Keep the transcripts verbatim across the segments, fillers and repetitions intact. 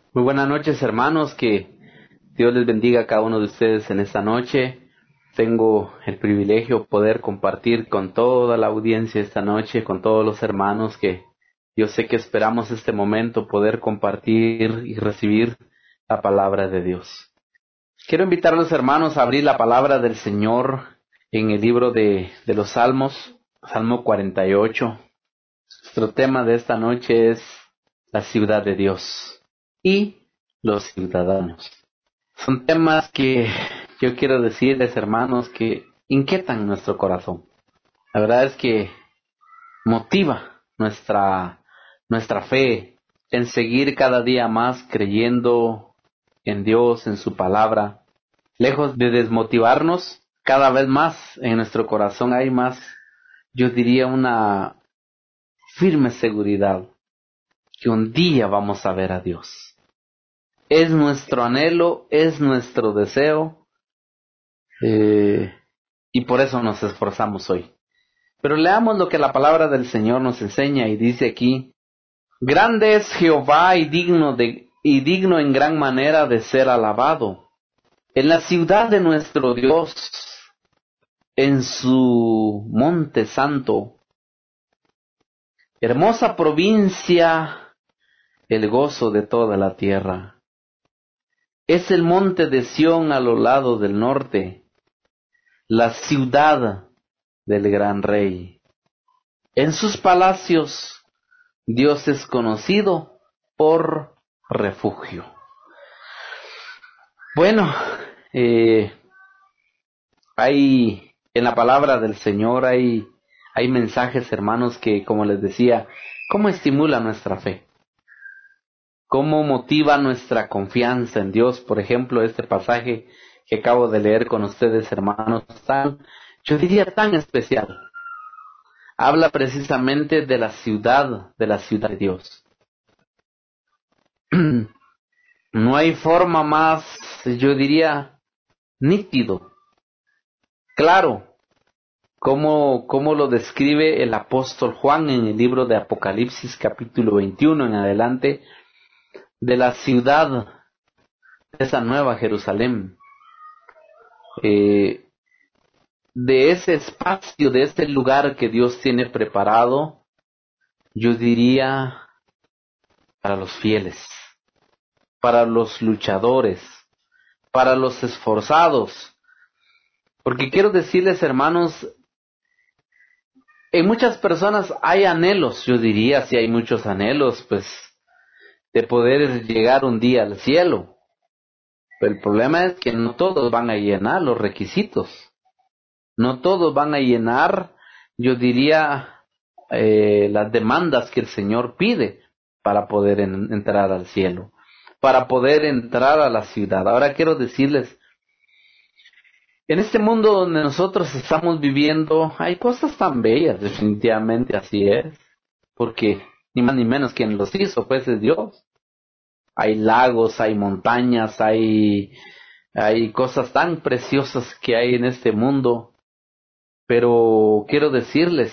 Muy buenas noches, hermanos, que Dios les bendiga a cada uno de ustedes en esta noche. Tengo el privilegio de poder compartir con toda la audiencia esta noche, con todos los hermanos que yo sé que esperamos este momento poder compartir y recibir la palabra de Dios. Quiero invitar a los hermanos a abrir la palabra del Señor en el libro de, de los Salmos, Salmo cuarenta y ocho. Nuestro tema de esta noche es la ciudad de Dios y los ciudadanos. Son temas que yo quiero decirles, hermanos, que inquietan nuestro corazón. La verdad es que motiva nuestra, nuestra fe en seguir cada día más creyendo en Dios, en su palabra. Lejos de desmotivarnos, cada vez más en nuestro corazón hay más, yo diría, una firme seguridad que un día vamos a ver a Dios. Es nuestro anhelo, es nuestro deseo, eh, y por eso nos esforzamos hoy. Pero leamos lo que la palabra del Señor nos enseña y dice aquí: grande es Jehová y digno de, y digno en gran manera de ser alabado. En la ciudad de nuestro Dios, en su monte santo, hermosa provincia, el gozo de toda la tierra. Es el monte de Sión a los lados del norte, la ciudad del gran rey. En sus palacios Dios es conocido por refugio. Bueno, eh, hay en la palabra del Señor hay, hay mensajes, hermanos, que, como les decía, cómo estimula nuestra fe, cómo motiva nuestra confianza en Dios. Por ejemplo, este pasaje que acabo de leer con ustedes, hermanos, tan, yo diría tan especial. Habla precisamente de la ciudad, de la ciudad de Dios. No hay forma más, yo diría, nítido, claro, como, como lo describe el apóstol Juan en el libro de Apocalipsis capítulo veintiuno en adelante, de la ciudad, de esa nueva Jerusalén, eh, de ese espacio, de ese lugar que Dios tiene preparado, yo diría, para los fieles, para los luchadores, para los esforzados. Porque quiero decirles, hermanos, en muchas personas hay anhelos, yo diría, si hay muchos anhelos, pues, de poder llegar un día al cielo. Pero el problema es que no todos van a llenar los requisitos. No todos van a llenar, yo diría, eh, las demandas que el Señor pide para poder en, entrar al cielo, para poder entrar a la ciudad. Ahora quiero decirles, en este mundo donde nosotros estamos viviendo, hay cosas tan bellas, definitivamente así es, porque ni más ni menos quien los hizo, pues es Dios. Hay lagos, hay montañas, hay, hay cosas tan preciosas que hay en este mundo, pero quiero decirles,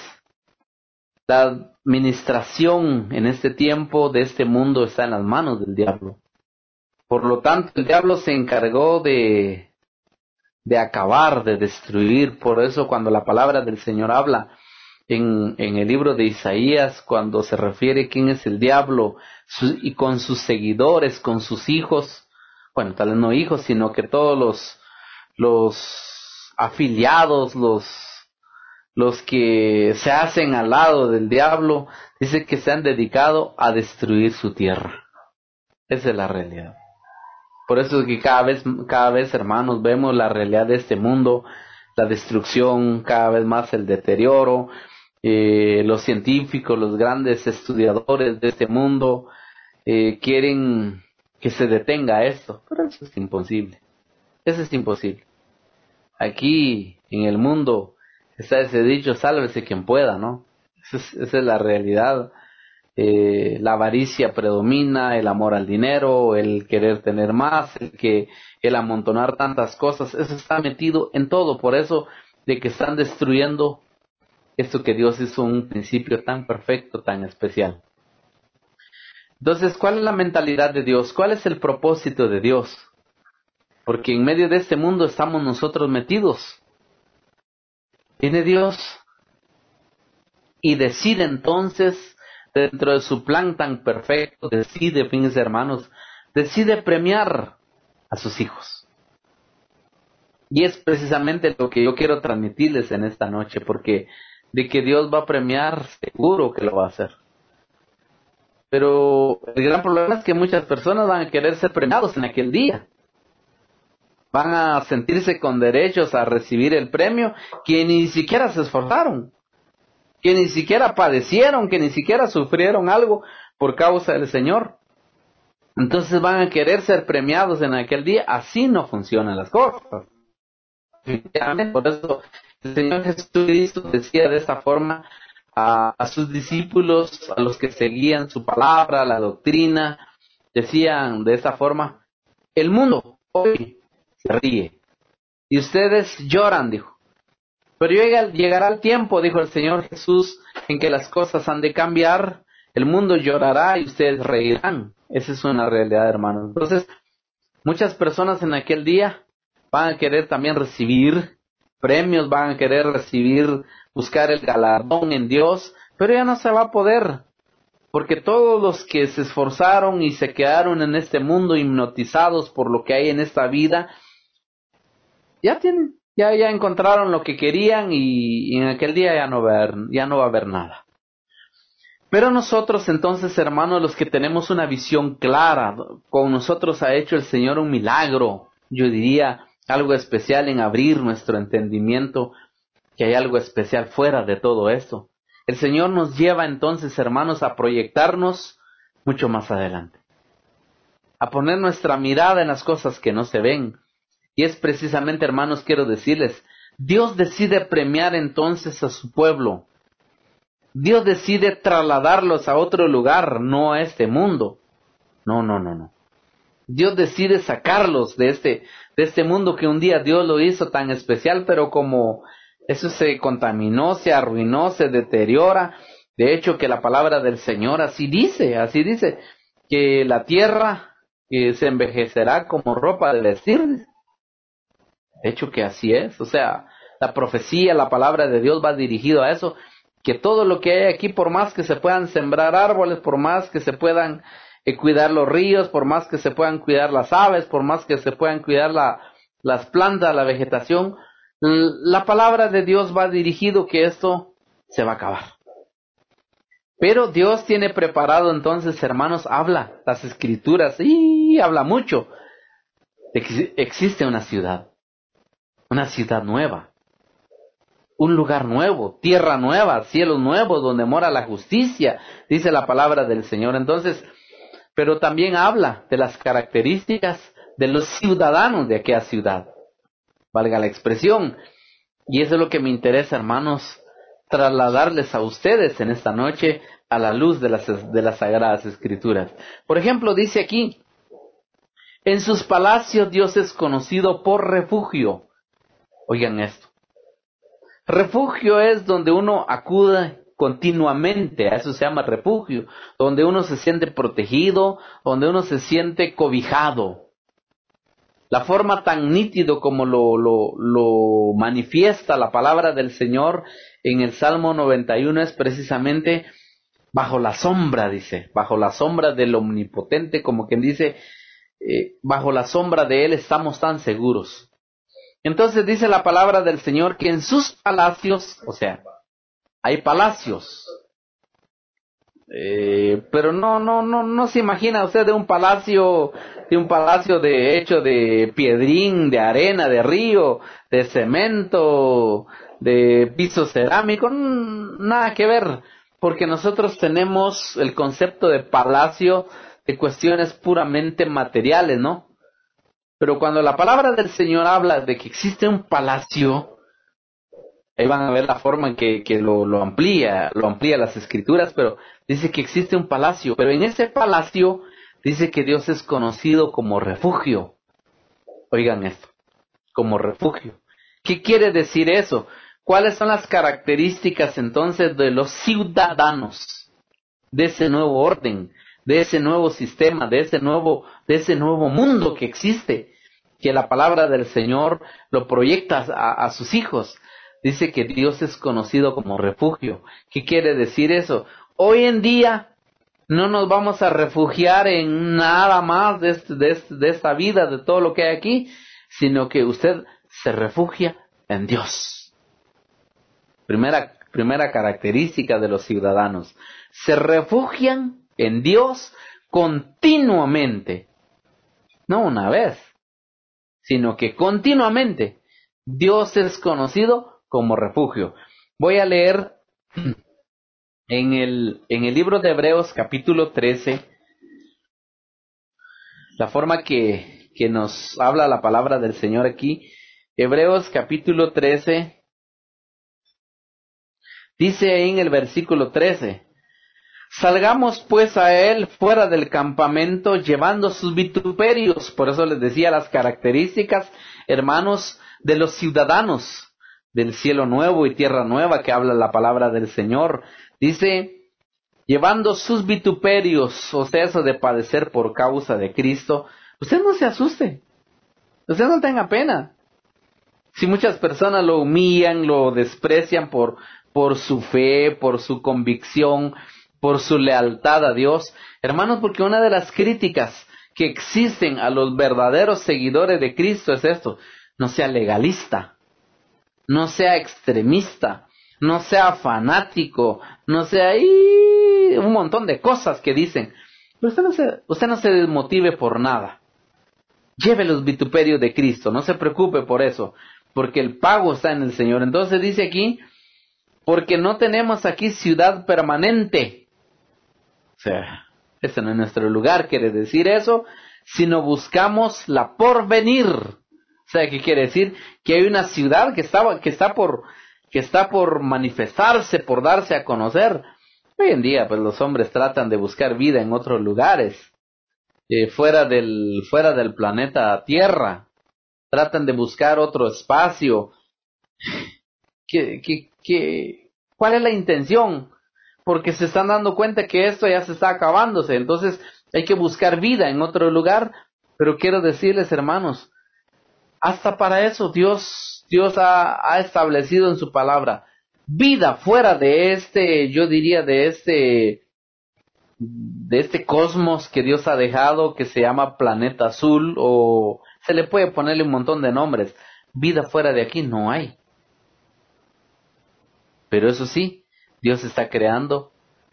la administración en este tiempo de este mundo está en las manos del diablo. Por lo tanto, el diablo se encargó de de acabar, de destruir. Por eso cuando la palabra del Señor habla en, en el libro de Isaías, cuando se refiere a quién es el diablo su, y con sus seguidores, con sus hijos, bueno, tal vez no hijos, sino que todos los, los afiliados, los, los que se hacen al lado del diablo, dice que se han dedicado a destruir su tierra. Esa es la realidad. Por eso es que cada vez, cada vez, hermanos, vemos la realidad de este mundo, la destrucción, cada vez más el deterioro. Eh, los científicos, los grandes estudiadores de este mundo eh, quieren que se detenga esto, pero eso es imposible. Eso es imposible. Aquí, en el mundo, está ese dicho: sálvese quien pueda, ¿no? Esa es, esa es la realidad. Eh, la avaricia predomina, el amor al dinero, el querer tener más, el que el amontonar tantas cosas, eso está metido en todo. Por eso de que están destruyendo esto que Dios hizo un principio tan perfecto, tan especial. Entonces, ¿cuál es la mentalidad de Dios? ¿Cuál es el propósito de Dios? Porque en medio de este mundo estamos nosotros metidos. Viene Dios y decide entonces, dentro de su plan tan perfecto, decide, fíjense hermanos, decide premiar a sus hijos. Y es precisamente lo que yo quiero transmitirles en esta noche, porque de que Dios va a premiar, seguro que lo va a hacer. Pero el gran problema es que muchas personas van a querer ser premiados en aquel día. Van a sentirse con derechos a recibir el premio que ni siquiera se esforzaron, que ni siquiera padecieron, que ni siquiera sufrieron algo por causa del Señor. Entonces van a querer ser premiados en aquel día. Así no funcionan las cosas. Por eso el Señor Jesucristo decía de esta forma a, a sus discípulos, a los que seguían su palabra, la doctrina, decían de esta forma: el mundo hoy se ríe y ustedes lloran, dijo. Pero llega, llegará el tiempo, dijo el Señor Jesús, en que las cosas han de cambiar, el mundo llorará y ustedes reirán. Esa es una realidad, hermanos. Entonces, muchas personas en aquel día van a querer también recibir premios, van a querer recibir, buscar el galardón en Dios, pero ya no se va a poder, porque todos los que se esforzaron y se quedaron en este mundo hipnotizados por lo que hay en esta vida, ya tienen, ya, ya encontraron lo que querían y, y en aquel día ya no, va a haber, ya no va a haber nada. Pero nosotros entonces, hermanos, los que tenemos una visión clara, con nosotros ha hecho el Señor un milagro, yo diría algo especial en abrir nuestro entendimiento, que hay algo especial fuera de todo esto. El Señor nos lleva entonces, hermanos, a proyectarnos mucho más adelante, a poner nuestra mirada en las cosas que no se ven. Y es precisamente, hermanos, quiero decirles, Dios decide premiar entonces a su pueblo. Dios decide trasladarlos a otro lugar, no a este mundo. No, no, no, no. Dios decide sacarlos de este, de este mundo que un día Dios lo hizo tan especial, pero como eso se contaminó, se arruinó, se deteriora. De hecho, que la palabra del Señor así dice, así dice, que la tierra eh, se envejecerá como ropa de vestir. De hecho que así es, o sea, la profecía, la palabra de Dios va dirigido a eso, que todo lo que hay aquí, por más que se puedan sembrar árboles, por más que se puedan eh, cuidar los ríos, por más que se puedan cuidar las aves, por más que se puedan cuidar la, las plantas, la vegetación, la palabra de Dios va dirigido que esto se va a acabar. Pero Dios tiene preparado entonces, hermanos, habla las escrituras, y habla mucho. Ex- existe una ciudad, una ciudad nueva, un lugar nuevo, tierra nueva, cielos nuevos, donde mora la justicia, dice la palabra del Señor. Entonces, pero también habla de las características de los ciudadanos de aquella ciudad, valga la expresión. Y eso es lo que me interesa, hermanos, trasladarles a ustedes en esta noche a la luz de las, de las Sagradas Escrituras. Por ejemplo, dice aquí: en sus palacios Dios es conocido por refugio. Oigan esto. Refugio es donde uno acude continuamente, a eso se llama refugio, donde uno se siente protegido, donde uno se siente cobijado. La forma tan nítido como lo, lo, lo manifiesta la palabra del Señor en el Salmo noventa y uno es precisamente bajo la sombra, dice, bajo la sombra del Omnipotente, como quien dice, eh, bajo la sombra de Él estamos tan seguros. Entonces dice la palabra del Señor que en sus palacios, o sea, hay palacios, eh, pero no, no, no, no se imagina usted de un palacio, de un palacio de hecho de piedrín, de arena, de río, de cemento, de piso cerámico, nada que ver, porque nosotros tenemos el concepto de palacio de cuestiones puramente materiales, ¿no? Pero cuando la palabra del Señor habla de que existe un palacio, ahí van a ver la forma en que, que lo, lo amplía, lo amplía las escrituras, pero dice que existe un palacio, pero en ese palacio dice que Dios es conocido como refugio. Oigan esto, como refugio. ¿Qué quiere decir eso? ¿Cuáles son las características entonces de los ciudadanos de ese nuevo orden, de ese nuevo sistema, de ese nuevo, de ese nuevo mundo que existe, que la palabra del Señor lo proyecta a, a sus hijos. Dice que Dios es conocido como refugio. ¿Qué quiere decir eso? Hoy en día no nos vamos a refugiar en nada más de, este, de, este, de esta vida, de todo lo que hay aquí, sino que usted se refugia en Dios. Primera, primera característica de los ciudadanos. Se refugian en Dios continuamente. No una vez, sino que continuamente. Dios es conocido como refugio. Voy a leer en el, en el libro de Hebreos capítulo trece, la forma que, que nos habla la palabra del Señor aquí. Hebreos capítulo trece, dice ahí en el versículo trece: salgamos pues a él fuera del campamento, llevando sus vituperios. Por eso les decía las características, hermanos, de los ciudadanos del cielo nuevo y tierra nueva que habla la palabra del Señor. Dice, llevando sus vituperios, o sea, eso de padecer por causa de Cristo. Usted no se asuste, usted no tenga pena. Si muchas personas lo humillan, lo desprecian por, por su fe, por su convicción, por su lealtad a Dios, hermanos, porque una de las críticas que existen a los verdaderos seguidores de Cristo es esto: no sea legalista, no sea extremista, no sea fanático, no sea ahí un montón de cosas que dicen. Pero usted no se, usted no se desmotive por nada. Lleve los vituperios de Cristo, no se preocupe por eso, porque el pago está en el Señor. Entonces dice aquí, porque no tenemos aquí ciudad permanente. O sea, ese no es nuestro lugar, quiere decir eso, sino buscamos la porvenir. O sea, ¿qué quiere decir? Que hay una ciudad que está, que está por, que está por manifestarse, por darse a conocer. Hoy en día, pues los hombres tratan de buscar vida en otros lugares, eh, fuera del, fuera del planeta Tierra. Tratan de buscar otro espacio. ¿Qué, qué, qué, ¿Cuál es la intención? Porque se están dando cuenta que esto ya se está acabándose, entonces hay que buscar vida en otro lugar. Pero quiero decirles, hermanos, hasta para eso Dios, Dios ha, ha establecido en su palabra vida fuera de este, yo diría de este, de este cosmos que Dios ha dejado, que se llama planeta azul, o se le puede ponerle un montón de nombres. Vida fuera de aquí no hay. Pero eso sí, Dios está creando.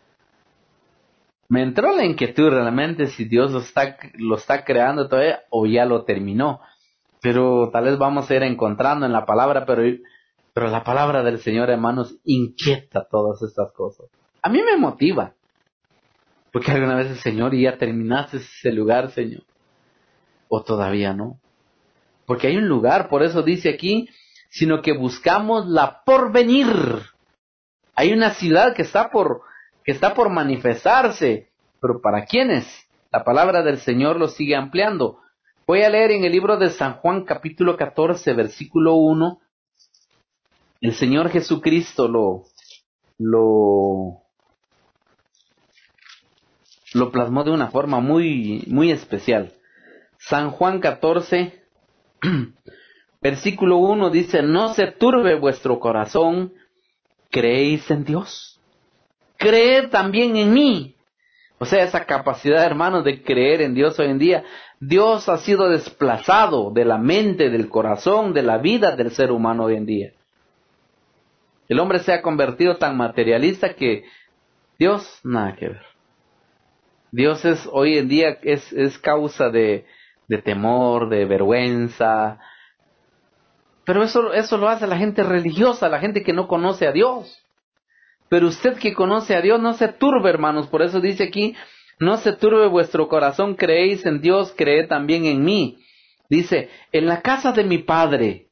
Me entró la inquietud realmente si Dios lo está, lo está creando todavía o ya lo terminó. Pero tal vez vamos a ir encontrando en la palabra, pero, pero la palabra del Señor, hermanos, inquieta todas estas cosas. A mí me motiva. Porque alguna vez el Señor, ¿y ya terminaste ese lugar, Señor? ¿O todavía no? Porque hay un lugar, por eso dice aquí, sino que buscamos la porvenir. Hay una ciudad que está por, que está por manifestarse, pero ¿para quiénes? La palabra del Señor lo sigue ampliando. Voy a leer en el libro de San Juan capítulo catorce, versículo uno. El Señor Jesucristo lo, lo, lo plasmó de una forma muy, muy especial. San Juan catorce, versículo uno dice, no se turbe vuestro corazón, ¿creéis en Dios? Creed también en mí. O sea, esa capacidad, hermanos, de creer en Dios hoy en día. Dios ha sido desplazado de la mente, del corazón, de la vida del ser humano hoy en día. El hombre se ha convertido tan materialista que Dios, nada que ver. Dios es, hoy en día, es, es causa de, de temor, de vergüenza. Pero eso, eso lo hace la gente religiosa, la gente que no conoce a Dios. Pero usted que conoce a Dios, no se turbe, hermanos. Por eso dice aquí, no se turbe vuestro corazón, creéis en Dios, creed también en mí. Dice, en la casa de mi Padre,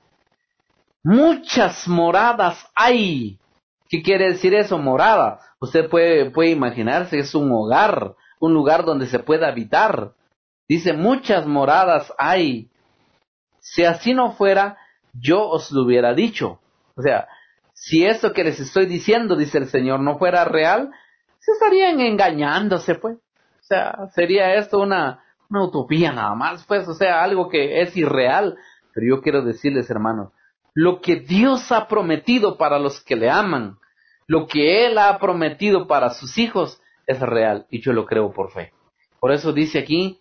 muchas moradas hay. ¿Qué quiere decir eso, morada? Usted puede, puede imaginarse, es un hogar, un lugar donde se puede habitar. Dice, muchas moradas hay. Si así no fuera, yo os lo hubiera dicho. O sea, si esto que les estoy diciendo, dice el Señor, no fuera real, se estarían engañándose, pues. O sea, sería esto una, una utopía nada más, pues, o sea, algo que es irreal. Pero yo quiero decirles, hermanos, lo que Dios ha prometido para los que le aman, lo que Él ha prometido para sus hijos, es real, y yo lo creo por fe. Por eso dice aquí,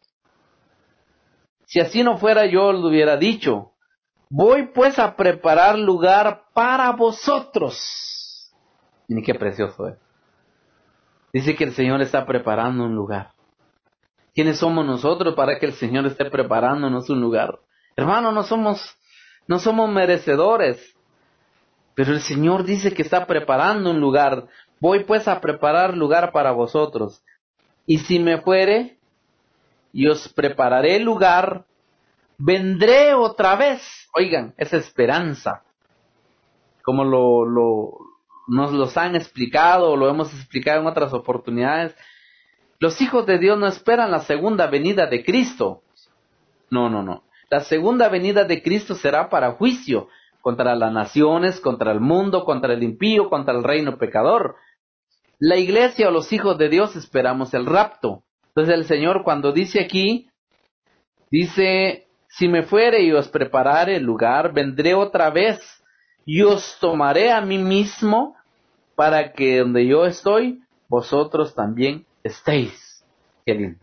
si así no fuera, yo lo hubiera dicho, voy pues a preparar lugar para vosotros. Y qué precioso es. Dice que el Señor está preparando un lugar. ¿Quiénes somos nosotros para que el Señor esté preparándonos un lugar? Hermano, no somos, no somos merecedores. Pero el Señor dice que está preparando un lugar. Voy pues a preparar lugar para vosotros. Y si me fuere, y os prepararé lugar, vendré otra vez. Oigan, esa esperanza. Como lo, lo, nos los han explicado, o lo hemos explicado en otras oportunidades. Los hijos de Dios no esperan la segunda venida de Cristo. No, no, no. La segunda venida de Cristo será para juicio contra las naciones, contra el mundo, contra el impío, contra el reino pecador. La iglesia o los hijos de Dios esperamos el rapto. Entonces el Señor cuando dice aquí, dice, si me fuere y os preparare el lugar, vendré otra vez y os tomaré a mí mismo para que donde yo estoy, vosotros también estéis. Qué lindo.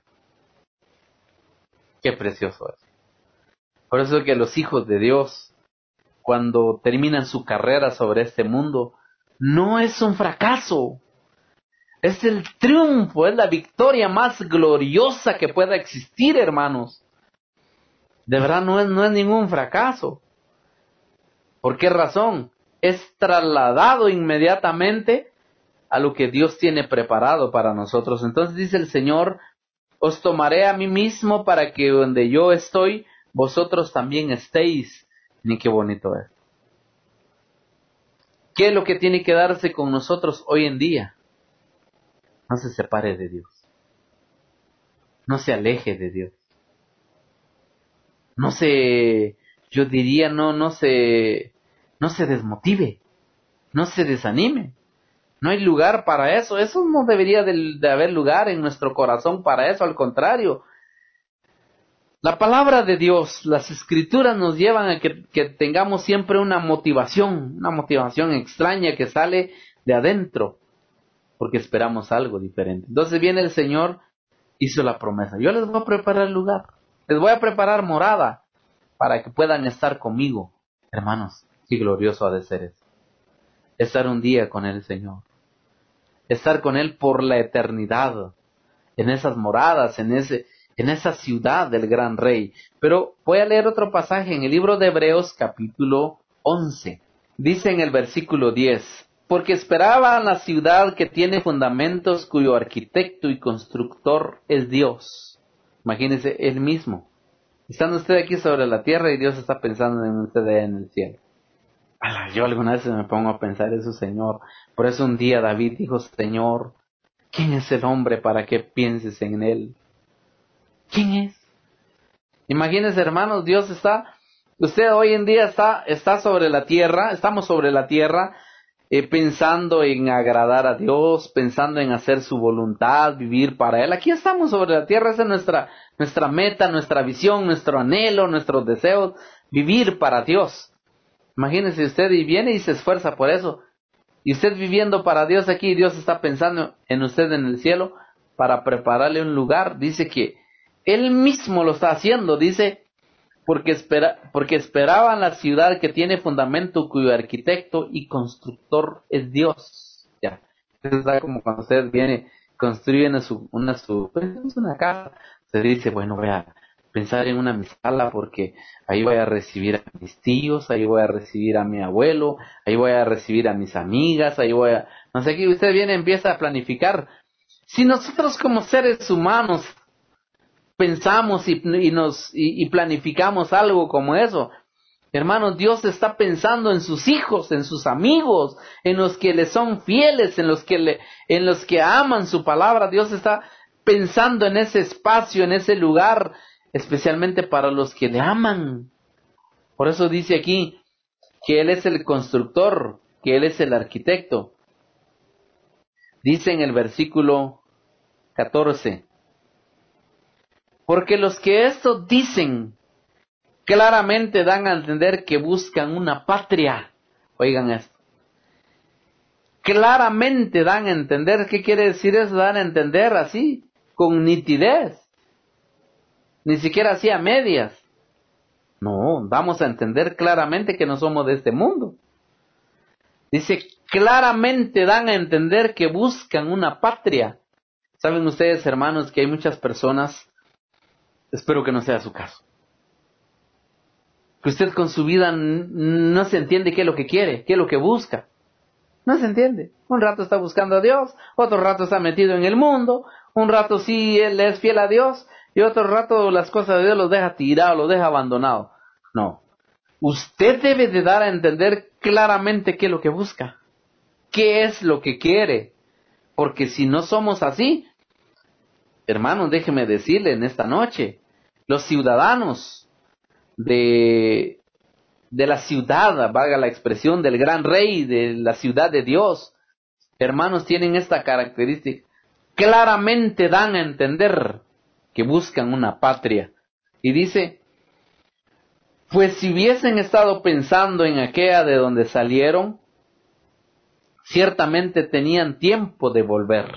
Qué precioso es. Por eso es que los hijos de Dios, cuando terminan su carrera sobre este mundo, no es un fracaso. Es el triunfo, es la victoria más gloriosa que pueda existir, hermanos. De verdad no es, no es ningún fracaso. ¿Por qué razón? Es trasladado inmediatamente a lo que Dios tiene preparado para nosotros. Entonces dice el Señor, os tomaré a mí mismo para que donde yo estoy, vosotros también estéis. Ni qué bonito es. ¿Qué es lo que tiene que darse con nosotros hoy en día? No se separe de Dios. No se aleje de Dios. No se, yo diría, no, no se, no se desmotive. No se desanime. No hay lugar para eso. Eso no debería de, de haber lugar en nuestro corazón para eso. Al contrario. La palabra de Dios, las escrituras nos llevan a que, que tengamos siempre una motivación, una motivación extraña que sale de adentro, porque esperamos algo diferente. Entonces viene el Señor, hizo la promesa, yo les voy a preparar lugar, les voy a preparar morada, para que puedan estar conmigo. Hermanos, qué glorioso ha de ser eso. Estar un día con el Señor, estar con Él por la eternidad, en esas moradas, en ese... en esa ciudad del gran rey. Pero voy a leer otro pasaje en el libro de Hebreos capítulo once. Dice en el versículo diez, porque esperaban la ciudad que tiene fundamentos, cuyo arquitecto y constructor es Dios. Imagínese, Él mismo. Estando usted aquí sobre la tierra y Dios está pensando en usted allá en el cielo. Ala, yo alguna vez me pongo a pensar eso, Señor. Por eso un día David dijo, Señor, ¿quién es el hombre para que pienses en él? ¿Quién es? Imagínense, hermanos, Dios está, usted hoy en día está, está sobre la tierra, estamos sobre la tierra, eh, pensando en agradar a Dios, pensando en hacer su voluntad, vivir para Él. Aquí estamos sobre la tierra, esa es nuestra, nuestra meta, nuestra visión, nuestro anhelo, nuestros deseos, vivir para Dios. Imagínense usted y viene y se esfuerza por eso. Y usted viviendo para Dios aquí, Dios está pensando en usted en el cielo para prepararle un lugar. Dice que Él mismo lo está haciendo, dice, porque, espera, porque esperaban la ciudad que tiene fundamento, cuyo arquitecto y constructor es Dios. Ya, es como cuando usted viene, construye una su, una, su, pues, una casa, se dice, bueno, voy a pensar en una mi sala porque ahí voy a recibir a mis tíos, ahí voy a recibir a mi abuelo, ahí voy a recibir a mis amigas, ahí voy a... No sé, aquí usted viene y empieza a planificar. Si nosotros como seres humanos pensamos y, y nos y, y planificamos algo como eso, hermanos, Dios está pensando en sus hijos, en sus amigos, en los que le son fieles, en los que le, en los que aman su palabra. Dios está pensando en ese espacio, en ese lugar, especialmente para los que le aman. Por eso dice aquí que Él es el constructor, que Él es el arquitecto. Dice en el versículo catorce, Porque los que esto dicen claramente dan a entender que buscan una patria. Oigan esto. Claramente dan a entender. ¿Qué quiere decir eso? Dan a entender así, con nitidez. Ni siquiera así a medias. No, vamos a entender claramente que no somos de este mundo. Dice, claramente dan a entender que buscan una patria. Saben ustedes, hermanos, que hay muchas personas, espero que no sea su caso, que usted con su vida no se entiende qué es lo que quiere, qué es lo que busca. No se entiende. Un rato está buscando a Dios, otro rato está metido en el mundo, un rato sí él es fiel a Dios, y otro rato las cosas de Dios los deja tirados, los deja abandonados. No. Usted debe de dar a entender claramente qué es lo que busca, qué es lo que quiere. Porque si no somos así, hermanos, déjeme decirle en esta noche, los ciudadanos de, de la ciudad, valga la expresión, del gran rey, de la ciudad de Dios, hermanos, tienen esta característica. Claramente dan a entender que buscan una patria. Y dice, pues si hubiesen estado pensando en aquella de donde salieron, ciertamente tenían tiempo de volver.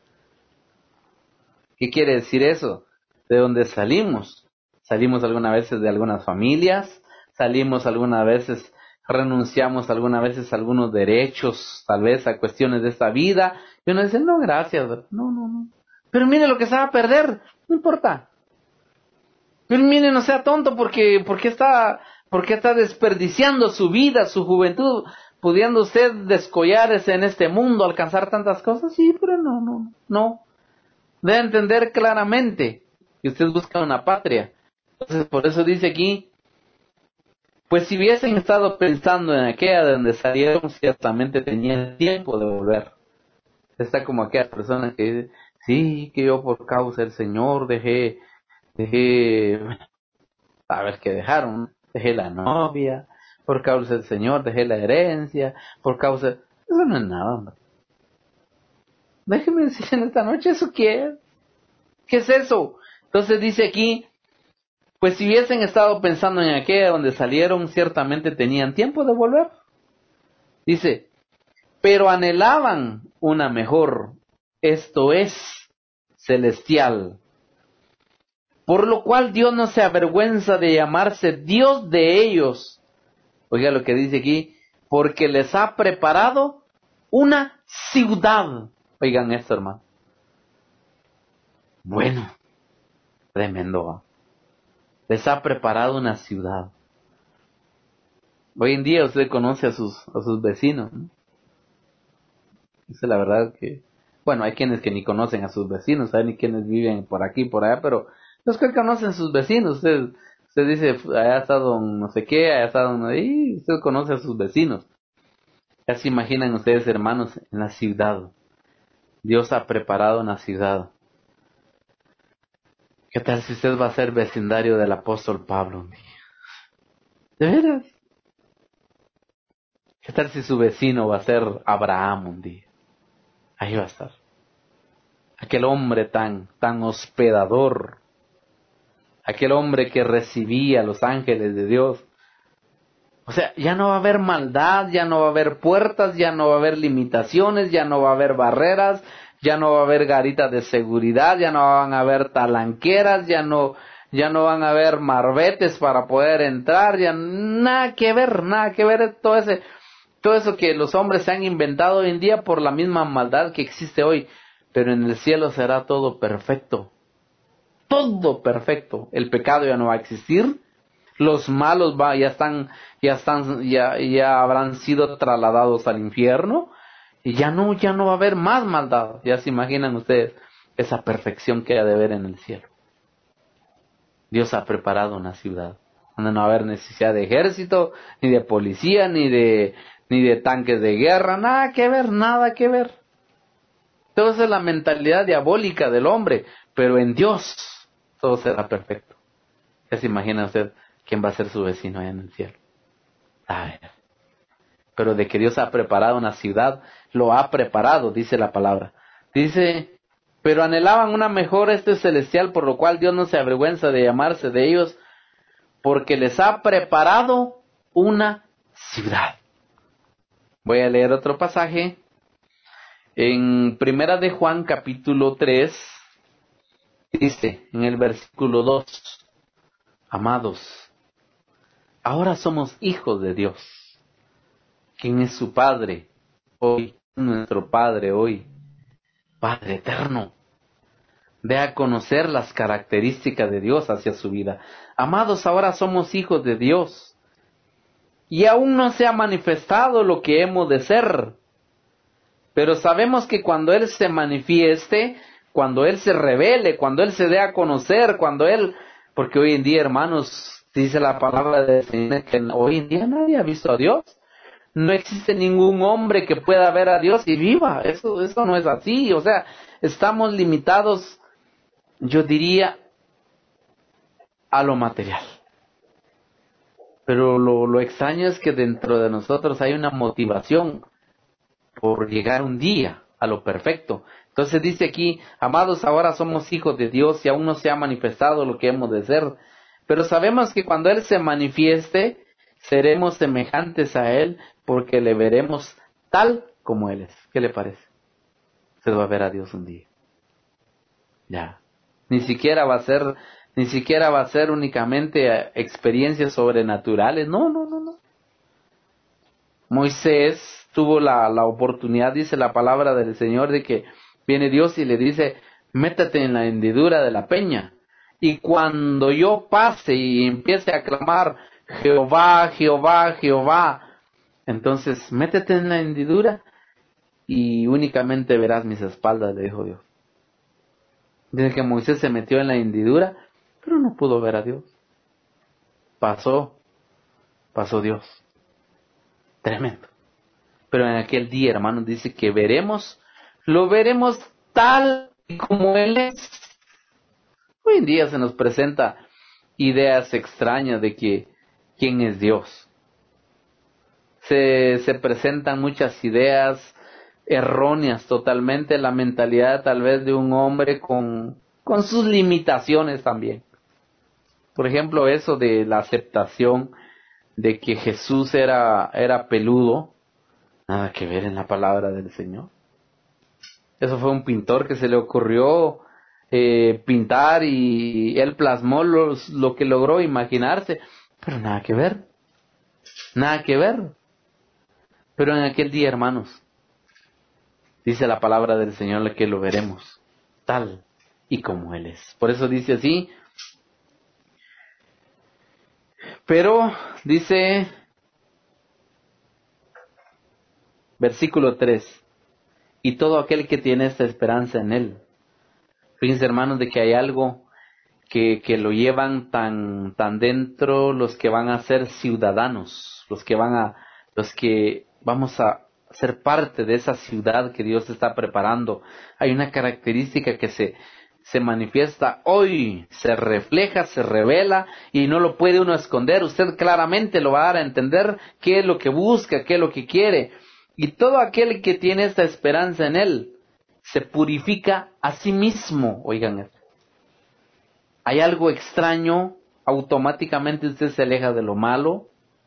¿Qué quiere decir eso? De donde salimos. Salimos algunas veces de algunas familias, salimos algunas veces, renunciamos algunas veces a algunos derechos, tal vez a cuestiones de esta vida, y uno dice, no, gracias, no, no, no. Pero mire lo que se va a perder, no importa. Pero mire, no sea tonto porque, porque está, porque está desperdiciando su vida, su juventud, pudiendo usted descollarse en este mundo, alcanzar tantas cosas. Sí, pero no, no, no. Debe entender claramente que usted busca una patria. Entonces, por eso dice aquí, pues si hubiesen estado pensando en aquella de donde salieron, ciertamente tenían tiempo de volver. Está como aquella persona que dice, sí, que yo por causa del Señor dejé, dejé, a ver qué dejaron, dejé la novia, por causa del Señor dejé la herencia, por causa, eso no es nada, hombre. Déjeme decir en esta noche, ¿eso qué es? ¿Qué es eso? Entonces dice aquí, pues si hubiesen estado pensando en aquella donde salieron, ciertamente tenían tiempo de volver. Dice, pero anhelaban una mejor, esto es, celestial. Por lo cual Dios no se avergüenza de llamarse Dios de ellos. Oiga lo que dice aquí, porque les ha preparado una ciudad. Oigan esto, hermano. Bueno, tremendo. Les ha preparado una ciudad. Hoy en día usted conoce a sus, a sus vecinos, ¿no? Esa es la verdad que, bueno, hay quienes que ni conocen a sus vecinos, hay ni quienes viven por aquí, por allá, pero los que conocen a sus vecinos, usted, usted dice, allá está don no sé qué, allá está don ahí, usted conoce a sus vecinos. Ya se imaginan ustedes, hermanos, en la ciudad. Dios ha preparado una ciudad. ¿Qué tal si usted va a ser vecindario del apóstol Pablo un día? ¿De veras? ¿Qué tal si su vecino va a ser Abraham un día? Ahí va a estar. Aquel hombre tan, tan hospedador. Aquel hombre que recibía a los ángeles de Dios. O sea, ya no va a haber maldad, ya no va a haber puertas, ya no va a haber limitaciones, ya no va a haber barreras, ya no va a haber garitas de seguridad, ya no van a haber talanqueras, ya no, ya no van a haber marbetes para poder entrar, ya nada que ver, nada que ver todo ese, todo eso que los hombres se han inventado hoy en día por la misma maldad que existe hoy. Pero en el cielo será todo perfecto. Todo perfecto. El pecado ya no va a existir. Los malos va, ya están, ya están, ya, ya habrán sido trasladados al infierno. Y ya no, ya no va a haber más maldad. Ya se imaginan ustedes esa perfección que ha de haber en el cielo. Dios ha preparado una ciudad donde no va a haber necesidad de ejército, ni de policía, ni de, ni de tanques de guerra. Nada que ver, nada que ver. Todo eso es la mentalidad diabólica del hombre, pero en Dios todo será perfecto. Ya se imagina usted quién va a ser su vecino allá en el cielo. A ver. Pero de que Dios ha preparado una ciudad, lo ha preparado, dice la palabra. Dice, pero anhelaban una mejor este celestial, por lo cual Dios no se avergüenza de llamarse de ellos, porque les ha preparado una ciudad. Voy a leer otro pasaje en Primera de Juan capítulo tres, dice en el versículo dos: amados, ahora somos hijos de Dios, quien es su Padre hoy, nuestro Padre hoy, Padre eterno. Ve a conocer las características de Dios hacia su vida. Amados, ahora somos hijos de Dios, y aún no se ha manifestado lo que hemos de ser. Pero sabemos que cuando Él se manifieste, cuando Él se revele, cuando Él se dé a conocer, cuando Él... Porque hoy en día, hermanos, dice la palabra del Señor que hoy en día nadie ha visto a Dios. No existe ningún hombre que pueda ver a Dios y viva. Eso, eso no es así. O sea, estamos limitados, yo diría, a lo material. Pero lo, lo extraño es que dentro de nosotros hay una motivación por llegar un día a lo perfecto. Entonces dice aquí: amados, ahora somos hijos de Dios y aún no se ha manifestado lo que hemos de ser. Pero sabemos que cuando Él se manifieste, seremos semejantes a Él, porque le veremos tal como Él es. ¿Qué le parece? Usted va a ver a Dios un día. Ya. Ni siquiera va a ser, ni siquiera va a ser únicamente experiencias sobrenaturales. No, no, no, no. Moisés tuvo la, la oportunidad, dice la palabra del Señor, de que viene Dios y le dice: métete en la hendidura de la peña, y cuando yo pase y empiece a clamar Jehová, Jehová, Jehová, entonces métete en la hendidura y únicamente verás mis espaldas, le dijo Dios. Dice que Moisés se metió en la hendidura, pero no pudo ver a Dios. Pasó, pasó Dios. Tremendo. Pero en aquel día, hermanos, dice que veremos, lo veremos tal como Él es. Hoy en día se nos presenta ideas extrañas de que quién es Dios. Se, se presentan muchas ideas erróneas totalmente, la mentalidad tal vez de un hombre con, con sus limitaciones también. Por ejemplo, eso de la aceptación de que Jesús era, era peludo. Nada que ver en la palabra del Señor. Eso fue un pintor que se le ocurrió eh, pintar y él plasmó los, lo que logró imaginarse. Pero nada que ver. Nada que ver. Pero en aquel día, hermanos, dice la palabra del Señor que lo veremos tal y como Él es. Por eso dice así. Pero dice versículo tres: y todo aquel que tiene esta esperanza en Él. Fíjense, hermanos, de que hay algo que, que lo llevan tan, tan dentro, los que van a ser ciudadanos, los que van a, los que vamos a ser parte de esa ciudad que Dios está preparando. Hay una característica que se, se manifiesta hoy, se refleja, se revela y no lo puede uno esconder. Usted claramente lo va a dar a entender qué es lo que busca, qué es lo que quiere. Y todo aquel que tiene esta esperanza en Él se purifica a sí mismo. Oigan esto. Hay algo extraño, automáticamente usted se aleja de lo malo.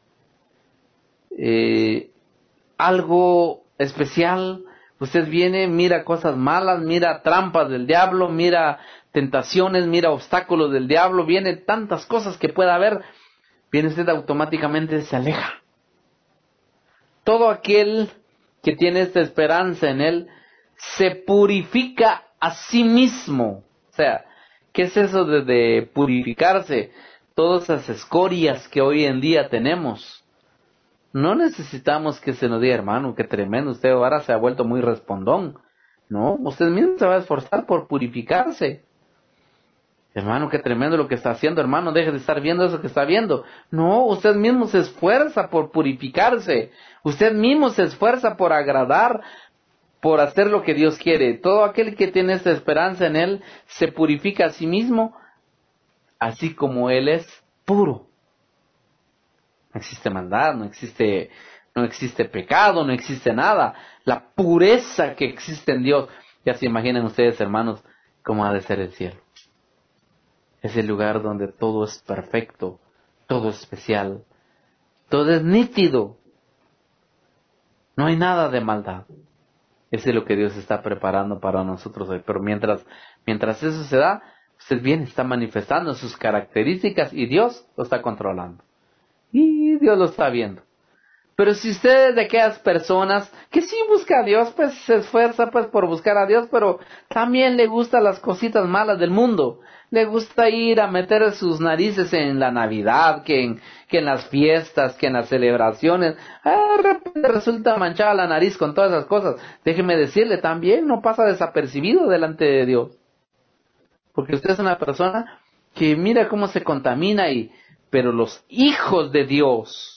Eh, algo especial, usted viene, mira cosas malas, mira trampas del diablo, mira tentaciones, mira obstáculos del diablo, viene tantas cosas que pueda haber, viene usted automáticamente se aleja. Todo aquel que tiene esta esperanza en Él se purifica a sí mismo. O sea, ¿qué es eso de, de purificarse? Todas esas escorias que hoy en día tenemos. No necesitamos que se nos diga: hermano, qué tremendo, usted ahora se ha vuelto muy respondón. No, usted mismo se va a esforzar por purificarse. Hermano, qué tremendo lo que está haciendo, hermano, deje de estar viendo eso que está viendo. No, usted mismo se esfuerza por purificarse. Usted mismo se esfuerza por agradar, por hacer lo que Dios quiere. Todo aquel que tiene esta esperanza en Él se purifica a sí mismo, así como Él es puro. No existe maldad, no existe, no existe pecado, no existe nada. La pureza que existe en Dios. Ya se imaginan ustedes, hermanos, cómo ha de ser el cielo. Es el lugar donde todo es perfecto, todo es especial, todo es nítido. No hay nada de maldad. Eso es lo que Dios está preparando para nosotros hoy. Pero mientras, mientras eso se da, usted bien está manifestando sus características y Dios lo está controlando. Y Dios lo está viendo. Pero si usted es de aquellas personas que sí busca a Dios, pues se esfuerza pues por buscar a Dios, pero también le gustan las cositas malas del mundo. Le gusta ir a meter sus narices en la Navidad, que en, que en las fiestas, que en las celebraciones. Ah, de repente resulta manchada la nariz con todas esas cosas. Déjeme decirle, también no pasa desapercibido delante de Dios. Porque usted es una persona que mira cómo se contamina y, pero los hijos de Dios,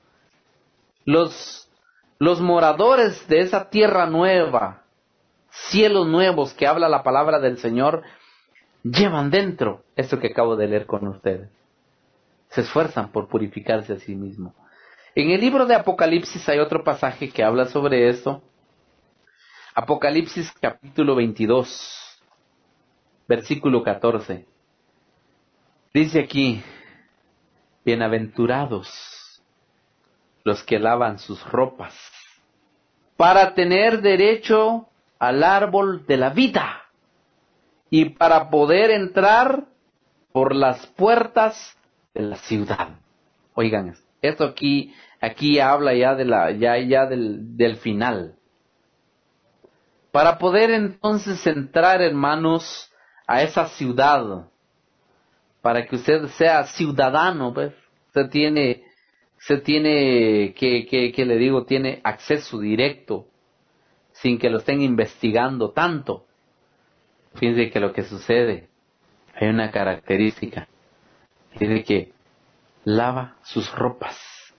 Los, los moradores de esa tierra nueva, cielos nuevos que habla la palabra del Señor, llevan dentro esto que acabo de leer con ustedes. Se esfuerzan por purificarse a sí mismos. En el libro de Apocalipsis hay otro pasaje que habla sobre esto. Apocalipsis capítulo veintidós, versículo catorce. Dice aquí, bienaventurados los que lavan sus ropas, para tener derecho al árbol de la vida y para poder entrar por las puertas de la ciudad. Oigan, esto aquí, aquí habla ya de la, ya, ya del, del final. Para poder entonces entrar, hermanos, a esa ciudad, para que usted sea ciudadano, pues, usted tiene Se tiene, que, que, que le digo, tiene acceso directo, sin que lo estén investigando tanto. Fíjense que lo que sucede, hay una característica, dice que lava sus ropas.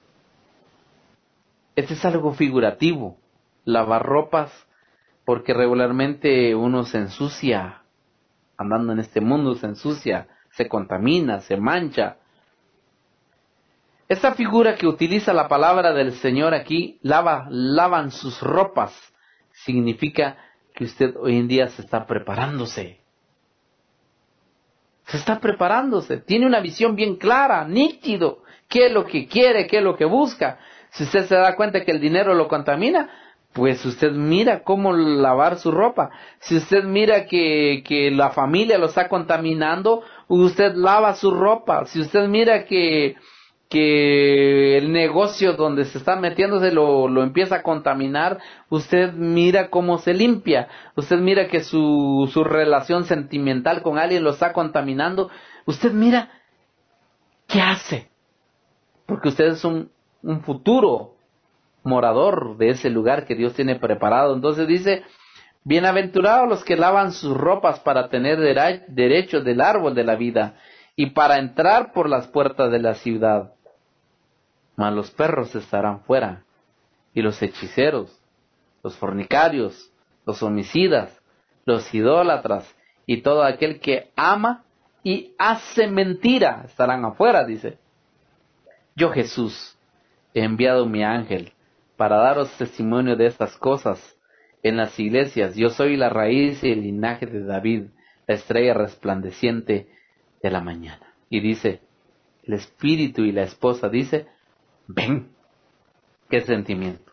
Este es algo figurativo, lavar ropas, porque regularmente uno se ensucia, andando en este mundo se ensucia, se contamina, se mancha. Esta figura que utiliza la palabra del Señor aquí, lava, lavan sus ropas, significa que usted hoy en día se está preparándose. Se está preparándose, tiene una visión bien clara, nítido, qué es lo que quiere, qué es lo que busca. Si usted se da cuenta que el dinero lo contamina, pues usted mira cómo lavar su ropa. Si usted mira que, que la familia lo está contaminando, usted lava su ropa. Si usted mira que que el negocio donde se está metiéndose lo, lo empieza a contaminar, usted mira cómo se limpia, usted mira que su, su relación sentimental con alguien lo está contaminando, usted mira qué hace, porque usted es un, un futuro morador de ese lugar que Dios tiene preparado. Entonces dice, bienaventurados los que lavan sus ropas para tener dera- derecho del árbol de la vida y para entrar por las puertas de la ciudad. Mas los perros estarán fuera, y los hechiceros, los fornicarios, los homicidas, los idólatras, y todo aquel que ama y hace mentira estarán afuera, dice. Yo, Jesús, he enviado mi ángel para daros testimonio de estas cosas en las iglesias. Yo soy la raíz y el linaje de David, la estrella resplandeciente de la mañana. Y dice, el espíritu y la esposa dice, ven. ¿Qué sentimiento?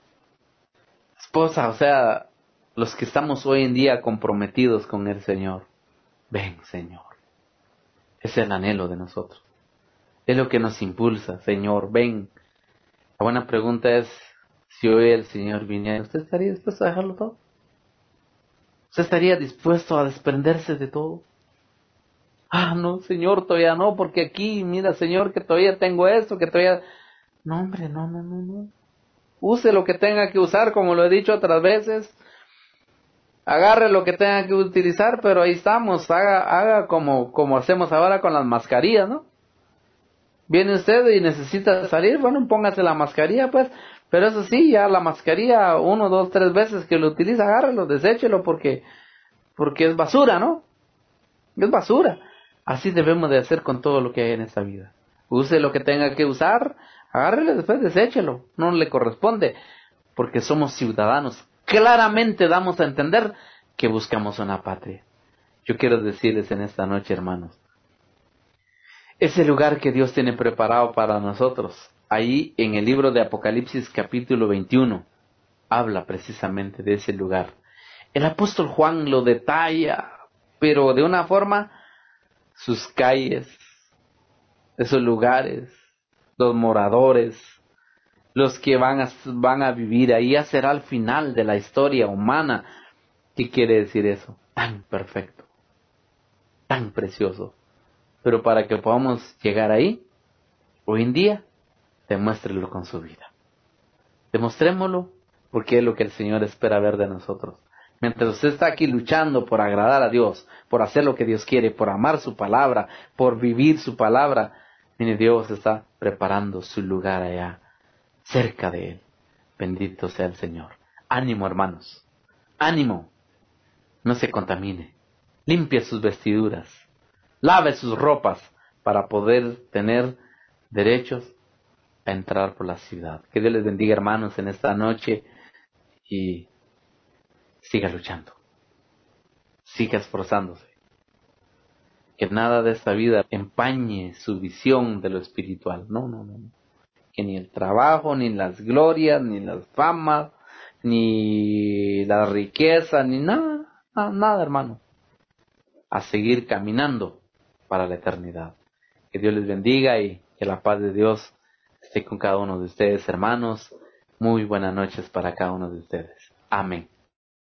Esposa, o sea, los que estamos hoy en día comprometidos con el Señor. Ven, Señor. Es el anhelo de nosotros. Es lo que nos impulsa, Señor, ven. La buena pregunta es, si hoy el Señor viniera, ¿usted estaría dispuesto a dejarlo todo? ¿Usted estaría dispuesto a desprenderse de todo? Ah, no, Señor, todavía no, porque aquí, mira, Señor, que todavía tengo esto, que todavía... No, hombre, no, no, no, no. Use lo que tenga que usar, como lo he dicho otras veces. Agarre lo que tenga que utilizar, pero ahí estamos. Haga, haga como, como hacemos ahora con las mascarillas, ¿no? Viene usted y necesita salir, bueno, póngase la mascarilla, pues. Pero eso sí, ya la mascarilla, uno, dos, tres veces que lo utiliza, agárrelo, deséchelo, porque, porque es basura, ¿no? Es basura. Así debemos de hacer con todo lo que hay en esta vida. Use lo que tenga que usar, agárrelo, después deséchelo. No le corresponde, porque somos ciudadanos. Claramente damos a entender que buscamos una patria. Yo quiero decirles en esta noche, hermanos, ese lugar que Dios tiene preparado para nosotros, ahí en el libro de Apocalipsis capítulo veintiuno, habla precisamente de ese lugar. El apóstol Juan lo detalla, pero de una forma, sus calles, esos lugares, los moradores, los que van a, van a vivir ahí, ya será el final de la historia humana. ¿Qué quiere decir eso? Tan perfecto, tan precioso. Pero para que podamos llegar ahí, hoy en día, demuéstrelo con su vida. Demostrémoslo, porque es lo que el Señor espera ver de nosotros. Mientras usted está aquí luchando por agradar a Dios, por hacer lo que Dios quiere, por amar su palabra, por vivir su palabra, mire, Dios está preparando su lugar allá, cerca de Él. Bendito sea el Señor. Ánimo, hermanos. Ánimo. No se contamine. Limpie sus vestiduras. Lave sus ropas para poder tener derechos a entrar por la ciudad. Que Dios les bendiga, hermanos, en esta noche y siga luchando. Siga esforzándose. Que nada de esta vida empañe su visión de lo espiritual. No, no, no. Que ni el trabajo, ni las glorias, ni las famas, ni la riqueza, ni nada, nada, nada, hermano. A seguir caminando para la eternidad. Que Dios les bendiga y que la paz de Dios esté con cada uno de ustedes, hermanos. Muy buenas noches para cada uno de ustedes. Amén.